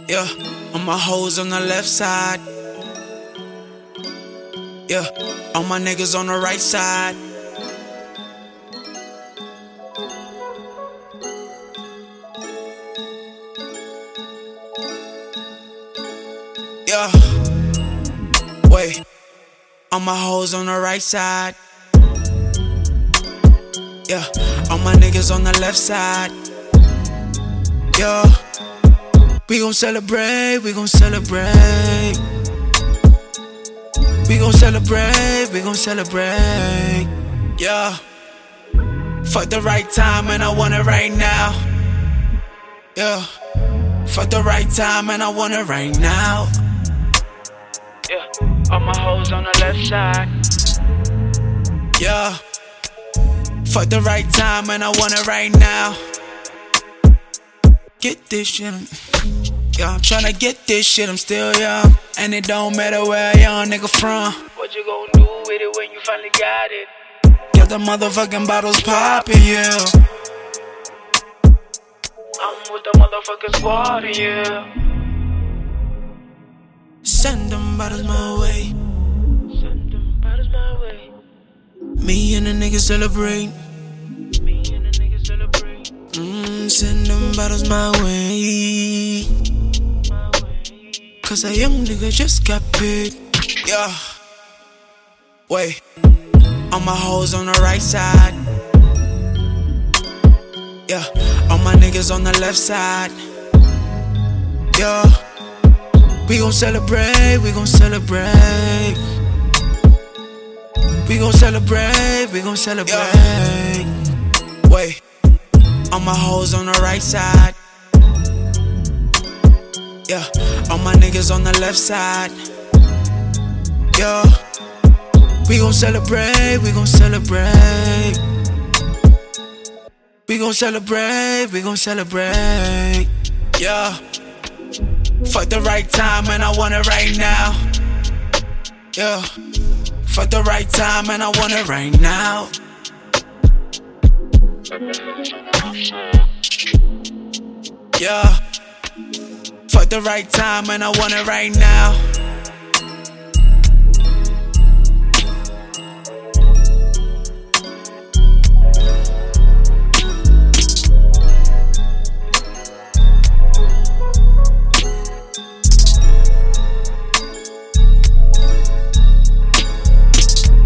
Yeah, all my hoes on the left side. Yeah, all my niggas on the right side. Yeah, wait, all my hoes on the right side. Yeah, all my niggas on the left side. Yeah, we gon' celebrate, we gon' celebrate. We gon' celebrate, we gon' celebrate. Yeah, fuck the right time and I want it right now. Yeah, fuck the right time and I want it right now. Yeah, all my hoes on the left side. Yeah, fuck the right time and I want it right now. Get this shit, yeah, I'm tryna get this shit, I'm still young. And it don't matter where a young nigga from. What you gon' do with it when you finally got it? Get the motherfucking bottles poppin', yeah. I'm with the motherfucking squad, yeah. Send them bottles my way. Send them bottles my way. Me and the niggas celebrate. Me and the niggas celebrate. Send them bottles my way. Cause a young nigga just got paid. Yeah, wait, all my hoes on the right side. Yeah, all my niggas on the left side. Yeah, we gon' celebrate, we gon' celebrate. We gon' celebrate, we gon' celebrate. Yeah. Wait, all my hoes on the right side. Yeah, all my niggas on the left side. Yeah, we gon' celebrate, we gon' celebrate. We gon' celebrate, we gon' celebrate. Yeah, fuck the right time and I want it right now. Yeah, fuck the right time and I want it right now. Yeah, fuck the right time and I want it right now.